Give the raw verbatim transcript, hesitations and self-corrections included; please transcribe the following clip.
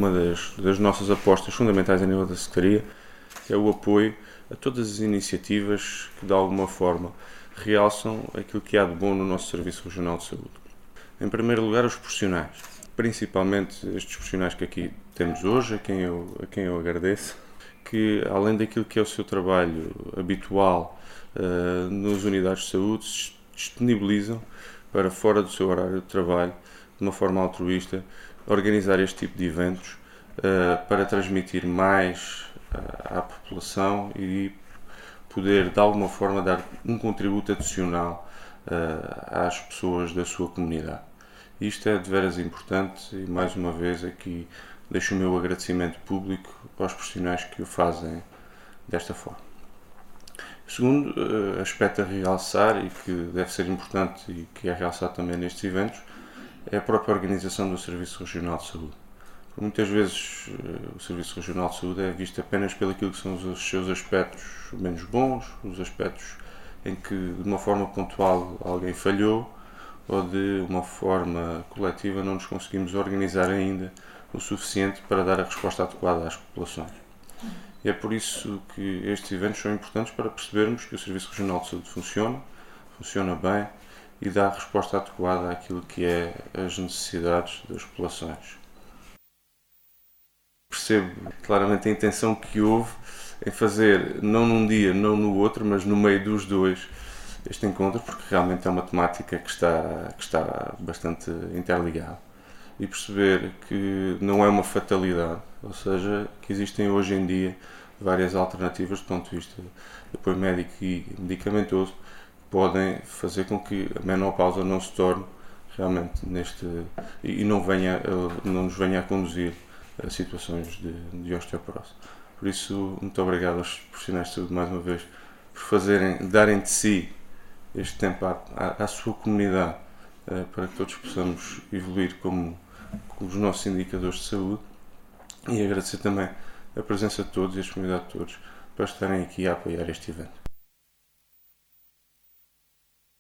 uma das, das nossas apostas fundamentais a nível da Secretaria é o apoio a todas as iniciativas que, de alguma forma, realçam aquilo que há de bom no nosso Serviço Regional de Saúde. Em primeiro lugar, os profissionais, principalmente estes profissionais que aqui temos hoje, a quem eu, a quem eu agradeço, que, além daquilo que é o seu trabalho habitual uh, nas unidades de saúde, se disponibilizam para, fora do seu horário de trabalho, de uma forma altruísta, organizar este tipo de eventos uh, para transmitir mais uh, à população e poder, de alguma forma, dar um contributo adicional uh, às pessoas da sua comunidade. Isto é de veras importante e, mais uma vez, aqui deixo o meu agradecimento público aos profissionais que o fazem desta forma. O segundo uh, aspecto a realçar, e que deve ser importante e que é realçado também nestes eventos, é a própria organização do Serviço Regional de Saúde. Muitas vezes uh, o Serviço Regional de Saúde é visto apenas pelo que são os seus aspectos menos bons, os aspectos em que, de uma forma pontual, alguém falhou, ou de uma forma coletiva não nos conseguimos organizar ainda o suficiente para dar a resposta adequada às populações. E é por isso que estes eventos são importantes para percebermos que o Serviço Regional de Saúde funciona, funciona bem e dá a resposta adequada àquilo que é as necessidades das populações. Percebo claramente a intenção que houve em fazer, não num dia, não no outro, mas no meio dos dois, este encontro, porque realmente é uma temática que está, que está bastante interligada. E perceber que não é uma fatalidade, ou seja, que existem hoje em dia várias alternativas do ponto de vista de apoio médico e medicamentoso que podem fazer com que a menopausa não se torne realmente neste e não, venha, não nos venha a conduzir a situações de, de osteoporose. Por isso, muito obrigado aos profissionais de saúde mais uma vez por fazerem, darem de si este tempo à, à, à sua comunidade uh, para que todos possamos evoluir como, como os nossos indicadores de saúde, e agradecer também a presença de todos e a disponibilidade de todos para estarem aqui a apoiar este evento.